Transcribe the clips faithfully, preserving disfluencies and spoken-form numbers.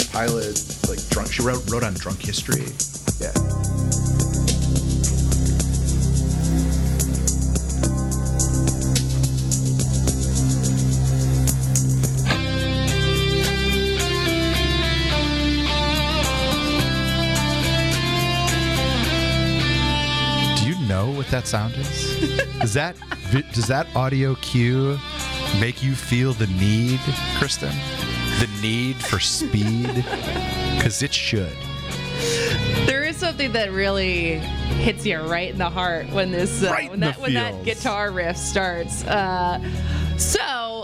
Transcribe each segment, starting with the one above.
pilot, like drunk. She wrote wrote on drunk history. Yeah. Know what that sound is? Does that does that audio cue make you feel the need, Kristen? The need for speed? Because it should. There is something that really hits you right in the heart when this uh, right when that when that guitar riff starts. Uh, so,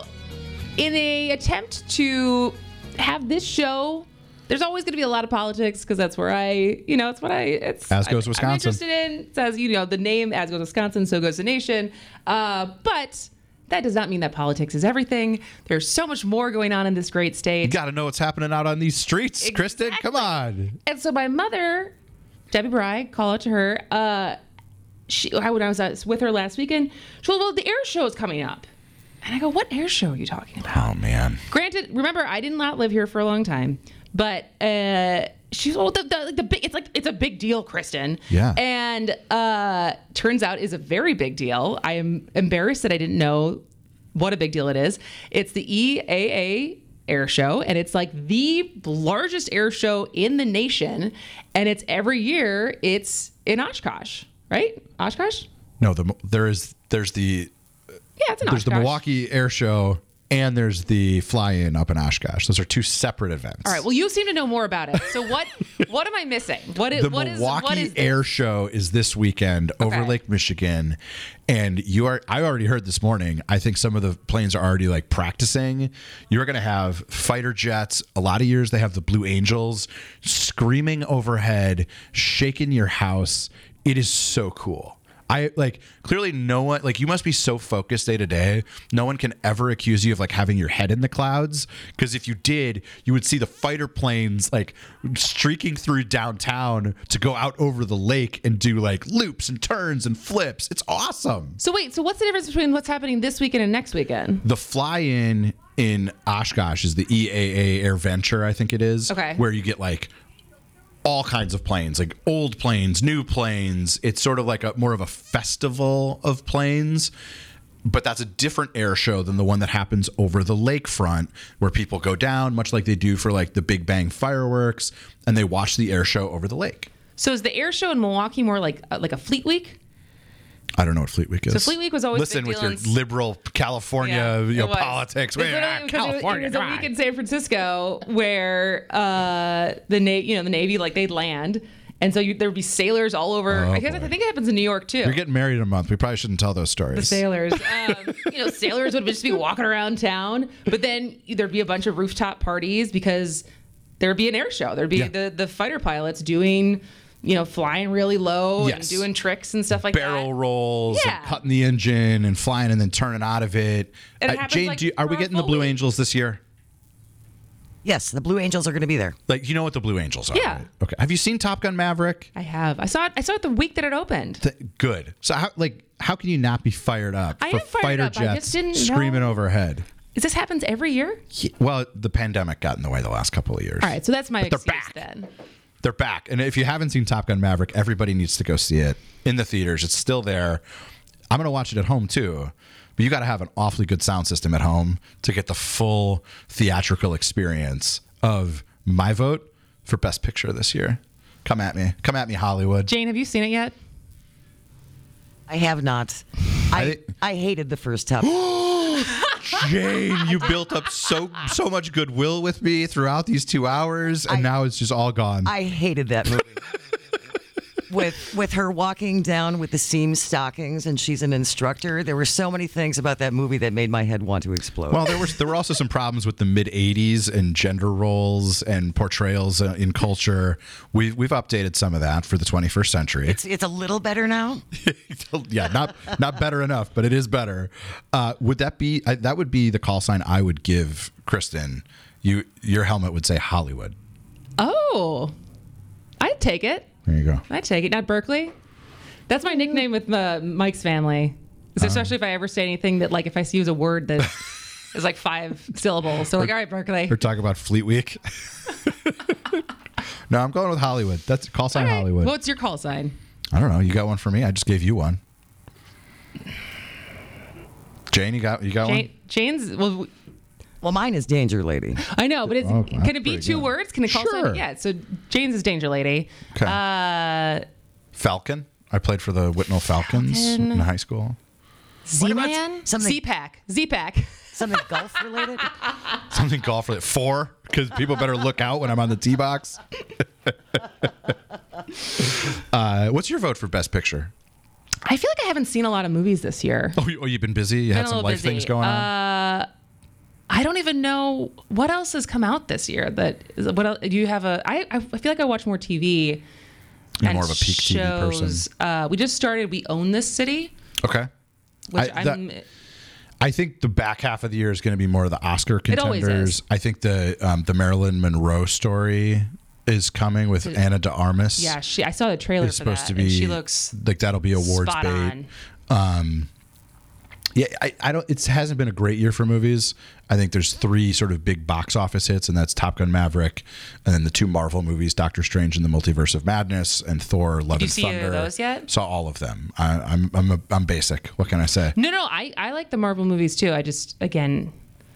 in a attempt to have this show. There's always going to be a lot of politics because that's where I, you know, it's what I, it's. As goes I, Wisconsin. I'm interested in. It says, you know, the name As Goes Wisconsin, so goes the nation. Uh, but that does not mean that politics is everything. There's so much more going on in this great state. You got to know what's happening out on these streets, Exactly. Kristen. Come on. And so my mother, Debbie Bry, call out to her. Uh, she, when I was with her last weekend, she told, well, the air show is coming up. And I go, what air show are you talking about? Oh, man. Granted, remember, I did not live here for a long time. But uh, she's well, the, the, the big. It's like it's a big deal, Kristen. Yeah. And uh, turns out is a very big deal. I am embarrassed that I didn't know what a big deal it is. It's the E A A Air Show, and it's like the largest air show in the nation. And it's every year. It's in Oshkosh, right? Oshkosh. No, the there is there's the Yeah, it's in there's Oshkosh. the Milwaukee Air Show. And there's the fly-in up in Oshkosh. Those are two separate events. All right. Well, you seem to know more about it. So what? What am I missing? What is the what is Milwaukee what is this? Air Show is this weekend over Okay. Lake Michigan, and you are. I already heard this morning. I think some of the planes are already like practicing. You're going to have fighter jets. A lot of years they have the Blue Angels screaming overhead, shaking your house. It is so cool. I like clearly no one like you must be so focused day to day. No one can ever accuse you of like having your head in the clouds, because if you did, you would see the fighter planes like streaking through downtown to go out over the lake and do like loops and turns and flips. It's awesome. So wait, so what's the difference between what's happening this weekend and next weekend? The fly-in in Oshkosh is the E A A Air Venture, I think it is. Okay. Where you get like all kinds of planes, like old planes, new planes. It's sort of like a more of a festival of planes, but that's a different air show than the one that happens over the lakefront, where people go down, much like they do for like the Big Bang fireworks, and they watch the air show over the lake. So is the air show in Milwaukee more like uh, like a Fleet Week? I don't know what Fleet Week is. So Fleet Week was always listen a big with deal your in- liberal California Yeah, you know, it was. politics. It was Wait, literally ah, because it was- California, It was, come a week on. in San Francisco where uh, the na- you know the Navy like they'd land, and so you, there would be sailors all over. Oh, I guess I boy. think it happens in New York too. You're getting married in a month. We probably shouldn't tell those stories. The sailors, um, you know, sailors would just be walking around town, but then there'd be a bunch of rooftop parties because there'd be an air show. There'd be Yeah. the the fighter pilots doing, you know, flying really low Yes. and doing tricks and stuff like Barrel that. rolls, Yeah. and cutting the engine and flying and then turning out of it. And it Uh, happens, Jane, like, do you, are we for a getting the full Blue week. Angels this year? Yes, the Blue Angels are going to be there. Like, you know what the Blue Angels are? Yeah. right? Okay. Have you seen Top Gun Maverick? I have. I saw it. I saw it the week that it opened. Th- good. So, how, like, how can you not be fired up I for am fired fighter up. I jets just didn't screaming know. overhead? Is this happens every year? Yeah, well, the pandemic got in the way the last couple of years. All right, so that's my But they're excuse back. then. They're back. And if you haven't seen Top Gun Maverick, everybody needs to go see it in the theaters. It's still there. I'm going to watch it at home too. But you got to have an awfully good sound system at home to get the full theatrical experience of my vote for Best Picture this year. Come at me. Come at me, Hollywood. Jane, have you seen it yet? I have not. I I hated the first Top. Jane, you built up so so much goodwill with me throughout these two hours, and I- now it's just all gone. I hated that movie. with with her walking down with the seam stockings, and she's an instructor. There were so many things about that movie that made my head want to explode. Well, there was there were also some problems with the mid eighties and gender roles and portrayals uh, in culture. We've we've updated some of that for the twenty-first century. it's it's a little better now. yeah, not not better enough, but it is better. Uh, would that be I, that would be the call sign I would give Kristen? You your helmet would say Hollywood. Oh, I'd take it. There you go. I'd take it. Not Berkeley. That's my nickname with uh, Mike's family. So especially if I ever say anything that, like, if I use a word that is like five syllables. So like, all right, Berkeley. We're talking about Fleet Week. No, I'm going with Hollywood. That's call sign All right. Hollywood. What's your call sign? I don't know. You got one for me? I just gave you one. Jane, you got you got Jane, Jane's. Well, Well, mine is Danger Lady. I know, but it's, Oh, can that's it be pretty two good. words? Can it call Sure. sign? Yeah. So Jane's is Danger Lady. Okay. Uh, one? Falcon. I played for the Whitnell Falcons Falcon. in high school. Z-Man? something- Z-Pack. Z-Pack. Something golf related? Something golf related. Four, because people better look out when I'm on the tee box. uh, what's your vote for Best Picture? I feel like I haven't seen a lot of movies this year. Oh, you, oh you've been busy? You Been had a some little life busy. things going on? Uh, I don't even know what else has come out this year. That is, what else, do you have a? I I feel like I watch more T V. You're and more of a peak T V person. shows. Uh, we just started We Own This City, Okay. which I- I'm. that- I think the back half of the year is going to be more of the Oscar It always contenders. is. I think the um, the Marilyn Monroe story is coming with Anna de Armas. yeah, she. I saw the trailer It's for supposed that, to be and she looks like that'll be awards spot bait. on. Um, yeah, I, I don't. It hasn't been a great year for movies. I think there's three sort of big box office hits, and that's Top Gun: Maverick, and then the two Marvel movies, Doctor Strange and the Multiverse of Madness, and Thor: Love you and see Thunder. any of those yet? Saw all of them. I, I'm I'm a, I'm basic. What can I say? No, no, I I like the Marvel movies too. I just again,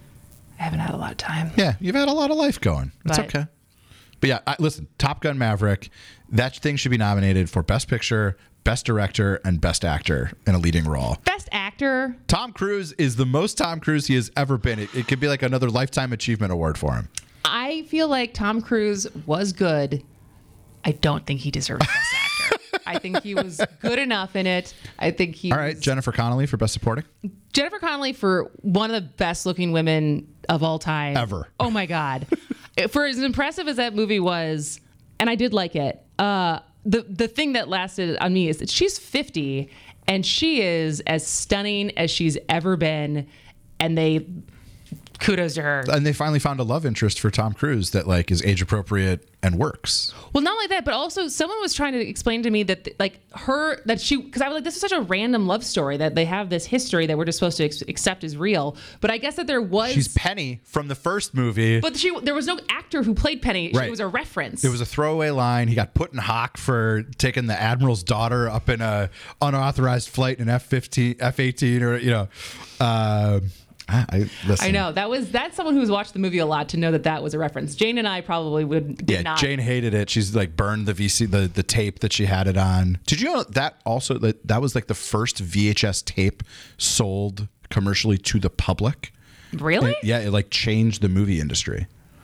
I haven't had a lot of time. Yeah, you've had a lot of life going. It's But- okay. But yeah, I, listen, Top Gun: Maverick, that thing should be nominated for Best Picture, Best Director, and Best Actor in a leading role. Best actor. Tom Cruise is the most Tom Cruise he has ever been. It, it could be like another Lifetime Achievement Award for him. I feel like Tom Cruise was good. I don't think he deserves Best Actor. I think he was good enough in it. I think he. All right, was- Jennifer Connelly for Best Supporting. Jennifer Connelly for one of the best looking women of all time Ever. Oh my god! For as impressive as that movie was, and I did like it. Uh, the the thing that lasted on me is that she's fifty and she is as stunning as she's ever been, and they kudos to her. And they finally found a love interest for Tom Cruise that like is age appropriate and works. Well, not only that, but also someone was trying to explain to me that, like, her, that she, because I was like, this is such a random love story that they have this history that we're just supposed to ex- accept as real. But I guess that there was. She's Penny from the first movie. But she, there was no actor who played Penny. Right. It was a reference. It was a throwaway line. He got put in hock for taking the admiral's daughter up in a unauthorized flight in F fifteen, F eighteen, or you know. Uh, I, I, listen. I know that was that's someone who's watched the movie a lot to know that that was a reference. Jane and I probably would did Yeah, not. Jane hated it. She's like burned the V C, the, the tape that she had it on. Did you know that also that that was like the first V H S tape sold commercially to the public? Really? It- yeah, it like changed the movie industry.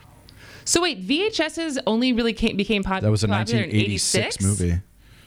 So wait, V H S's only really came, became pop- That was a popular nineteen eighty-six in eighty-six movie.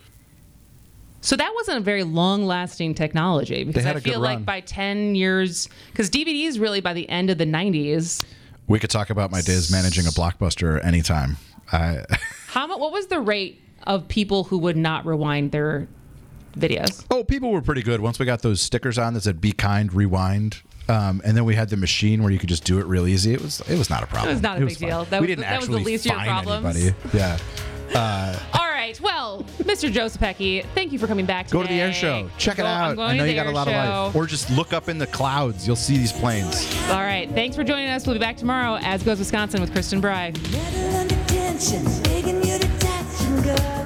So that wasn't a very long-lasting technology because had I a good feel like run. by ten years, because D V Ds really by the end of the nineties. We could talk about my days managing a Blockbuster anytime. I, How much? What was the rate of people who would not rewind their videos? oh, people were pretty good once we got those stickers on that said "Be kind, rewind." Um, and then we had the machine where you could just do it real easy. It was it was not a problem. It was not a big fine. deal. That we was- didn't that was the actually least of your fine problems. anybody. Yeah. All right. Well, Mister Josepecki, thank you for coming back today. Go to the air show. Check Go- it I'm out. going I know to you the got a air lot show. of life. Or just look up in the clouds. You'll see these planes. All right. Thanks for joining us. We'll be back tomorrow, as goes Wisconsin, with Kristen Bry. Metal under tension, begging you to touch and go.